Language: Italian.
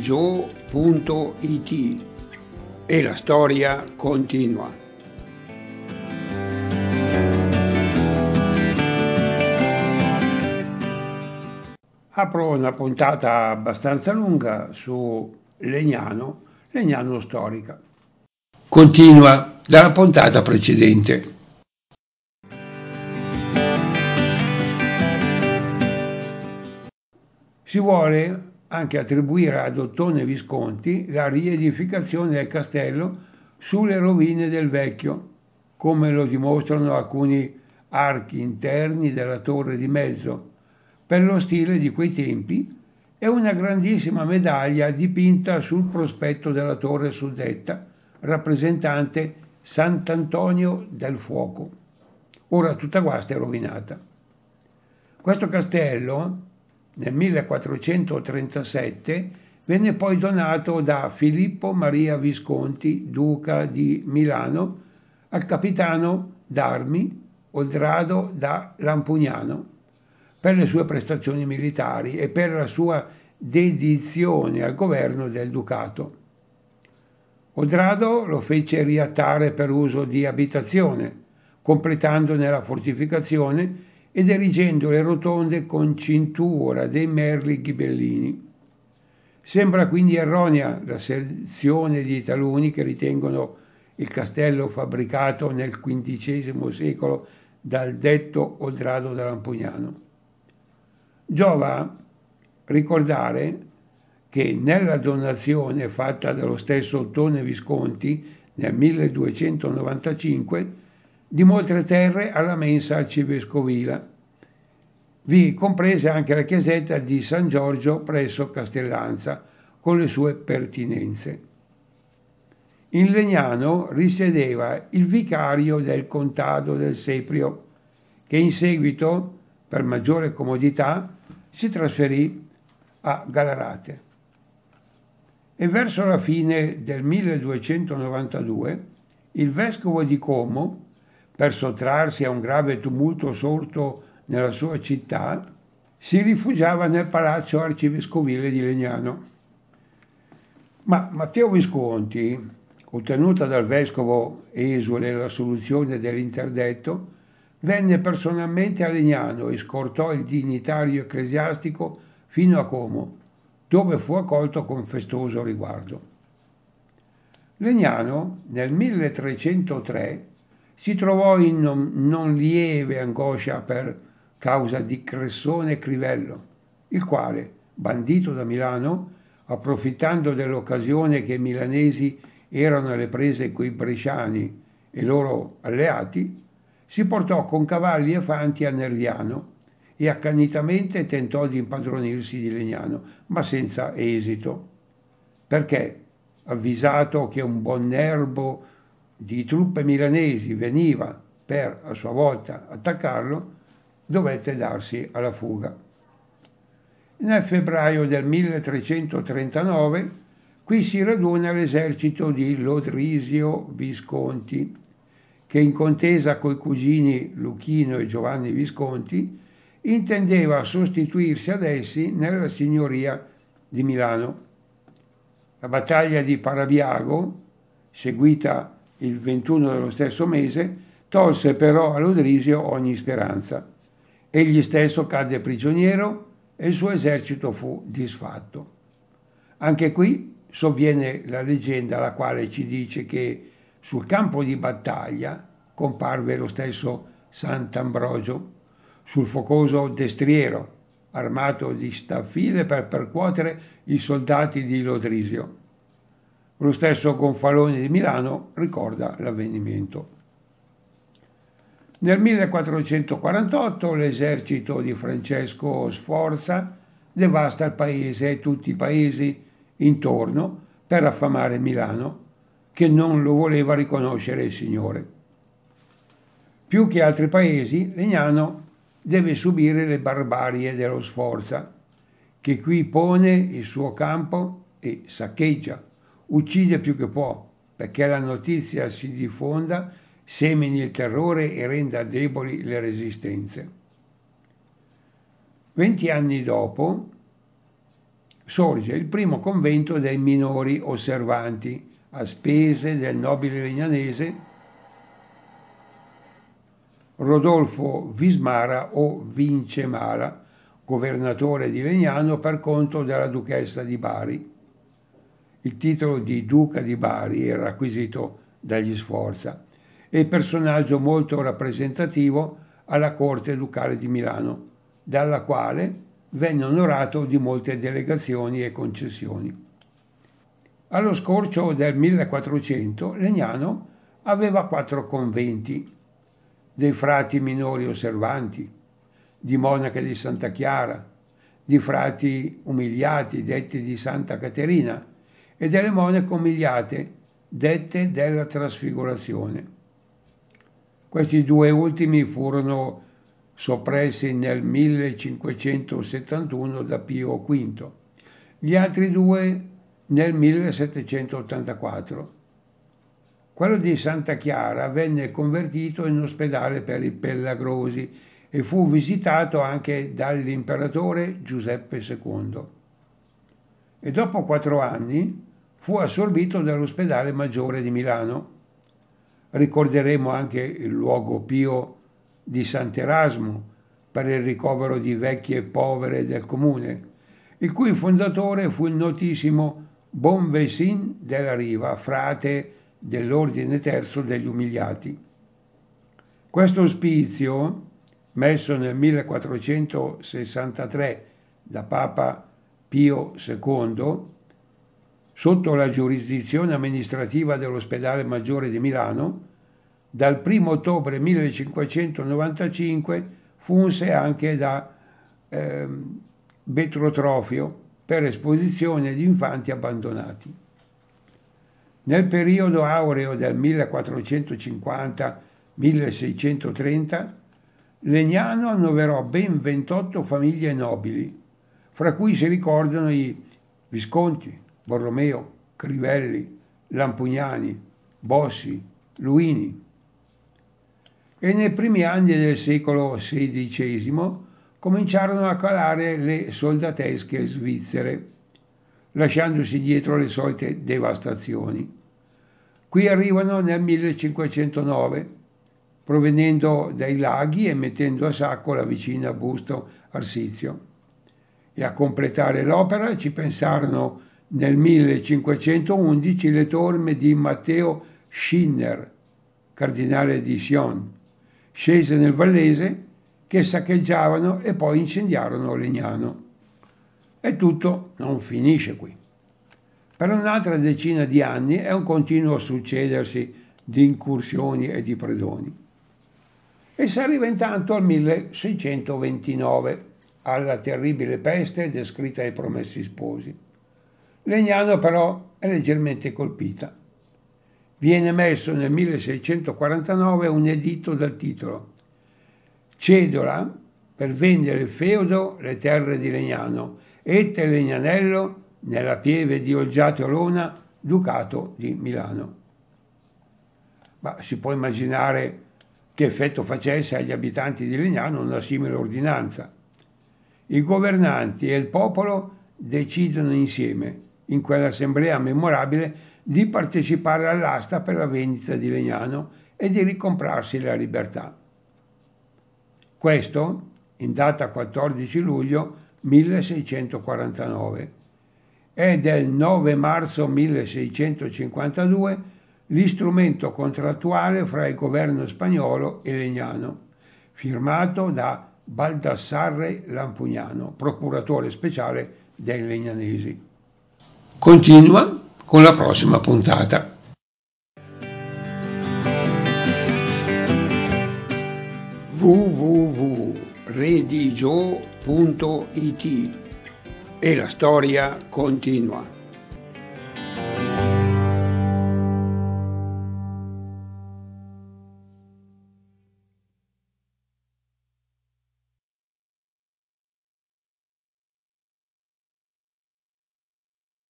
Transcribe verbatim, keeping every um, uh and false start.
gio punto it e la storia continua. Apro una puntata abbastanza lunga su Legnano, Legnano storica. Continua dalla puntata precedente. Si vuole anche attribuire ad Ottone Visconti la riedificazione del castello sulle rovine del vecchio, come lo dimostrano alcuni archi interni della torre di mezzo, per lo stile di quei tempi, e una grandissima medaglia dipinta sul prospetto della torre suddetta, rappresentante Sant'Antonio del Fuoco. Ora tutta questa è rovinata. Questo castello nel millequattrocentotrentasette venne poi donato da Filippo Maria Visconti, duca di Milano, al capitano d'armi Odrado da Lampugnano per le sue prestazioni militari e per la sua dedizione al governo del ducato. Odrado lo fece riattare per uso di abitazione, completandone la fortificazione ed erigendo le rotonde con cintura dei merli ghibellini. Sembra quindi erronea la selezione di taluni che ritengono il castello fabbricato nel quindicesimo secolo dal detto Odrado da Lampugnano. Giova ricordare che nella donazione fatta dallo stesso Ottone Visconti nel milleduecentonovantacinque di molte terre alla mensa arcivescovile, vi comprese anche la chiesetta di San Giorgio presso Castellanza con le sue pertinenze. In Legnano risiedeva il vicario del contado del Seprio, che in seguito, per maggiore comodità, si trasferì a Gallarate. E verso la fine del milleduecentonovantadue il vescovo di Como, per sottrarsi a un grave tumulto sorto nella sua città, si rifugiava nel palazzo arcivescovile di Legnano. Ma Matteo Visconti, ottenuta dal vescovo esule la soluzione dell'interdetto, venne personalmente a Legnano e scortò il dignitario ecclesiastico fino a Como, dove fu accolto con festoso riguardo. Legnano, nel milletrecentotre, si trovò in non, non lieve angoscia per causa di Cressone Crivello, il quale, bandito da Milano, approfittando dell'occasione che i milanesi erano alle prese coi bresciani e loro alleati, si portò con cavalli e fanti a Nerviano e accanitamente tentò di impadronirsi di Legnano, ma senza esito, perché, avvisato che un buon nervo di truppe milanesi veniva per, a sua volta, attaccarlo, dovette darsi alla fuga. Nel febbraio del milletrecentotrentanove qui si raduna l'esercito di Lodrisio Visconti, che in contesa coi cugini Luchino e Giovanni Visconti intendeva sostituirsi ad essi nella signoria di Milano. La battaglia di Parabiago, seguita il ventuno dello stesso mese, tolse però a Lodrisio ogni speranza. Egli stesso cadde prigioniero e il suo esercito fu disfatto. Anche qui sovviene la leggenda la quale ci dice che sul campo di battaglia comparve lo stesso Sant'Ambrogio sul focoso destriero, armato di staffile per percuotere i soldati di Lodrisio. Lo stesso Gonfalone di Milano ricorda l'avvenimento. Nel millequattrocentoquarantotto l'esercito di Francesco Sforza devasta il paese e tutti i paesi intorno per affamare Milano, che non lo voleva riconoscere il signore. Più che altri paesi, Legnano deve subire le barbarie dello Sforza, che qui pone il suo campo e saccheggia, uccide più che può, perché la notizia si diffonda, semini il terrore e renda deboli le resistenze. Venti anni dopo, sorge il primo convento dei minori osservanti a spese del nobile legnanese Rodolfo Vismara o Vincemara, governatore di Legnano per conto della duchessa di Bari. Il titolo di duca di Bari era acquisito dagli Sforza e personaggio molto rappresentativo alla corte ducale di Milano, dalla quale venne onorato di molte delegazioni e concessioni. Allo scorcio del millequattrocento Legnano aveva quattro conventi: dei frati minori osservanti, di monache di Santa Chiara, di frati umiliati detti di Santa Caterina e delle monache umiliate dette della Trasfigurazione. Questi due ultimi furono soppressi nel millecinquecentosettantuno da Pio V, gli altri due nel millesettecentottantaquattro. Quello di Santa Chiara venne convertito in ospedale per i pellagrosi e fu visitato anche dall'imperatore Giuseppe secondo. E dopo quattro anni fu assorbito dall'ospedale maggiore di Milano. Ricorderemo anche il luogo pio di Sant'Erasmo per il ricovero di vecchie povere del comune, il cui fondatore fu il notissimo Bonvesin della Riva, frate dell'Ordine Terzo degli Umiliati. Questo ospizio, messo nel millequattrocentosessantatré da Papa Pio secondo, sotto la giurisdizione amministrativa dell'Ospedale Maggiore di Milano, dal primo ottobre millecinquecentonovantacinque funse anche da eh, Betrotrofio per esposizione di infanti abbandonati. Nel periodo aureo del millequattrocentocinquanta milleseicentotrenta Legnano annoverò ben ventotto famiglie nobili, fra cui si ricordano i Visconti, Borromeo, Crivelli, Lampugnani, Bossi, Luini. E nei primi anni del secolo sedicesimo cominciarono a calare le soldatesche svizzere, lasciandosi dietro le solite devastazioni. Qui arrivano nel millecinquecentonove, provenendo dai laghi e mettendo a sacco la vicina Busto Arsizio. E a completare l'opera ci pensarono nel millecinquecentoundici le torme di Matteo Schinner, cardinale di Sion, scese nel Vallese, che saccheggiavano e poi incendiarono Legnano. E tutto non finisce qui. Per un'altra decina di anni è un continuo succedersi di incursioni e di predoni. E si arriva intanto al milleseicentoventinove, alla terribile peste descritta ai Promessi Sposi. Legnano però è leggermente colpita. Viene messo nel milleseicentoquarantanove un editto dal titolo Cedola per vendere il feudo le terre di Legnano e Legnanello nella pieve di Olgiate Olona, ducato di Milano. Ma si può immaginare che effetto facesse agli abitanti di Legnano una simile ordinanza. I governanti e il popolo decidono insieme, in quell'assemblea memorabile, di partecipare all'asta per la vendita di Legnano e di ricomprarsi la libertà. Questo in data quattordici luglio milleseicentoquarantanove. È del nove marzo milleseicentocinquantadue l'istrumento contrattuale fra il governo spagnolo e Legnano, firmato da Baldassarre Lampugnano, procuratore speciale dei legnanesi. Continua con la prossima puntata. w w w punto redigio punto it e la storia continua.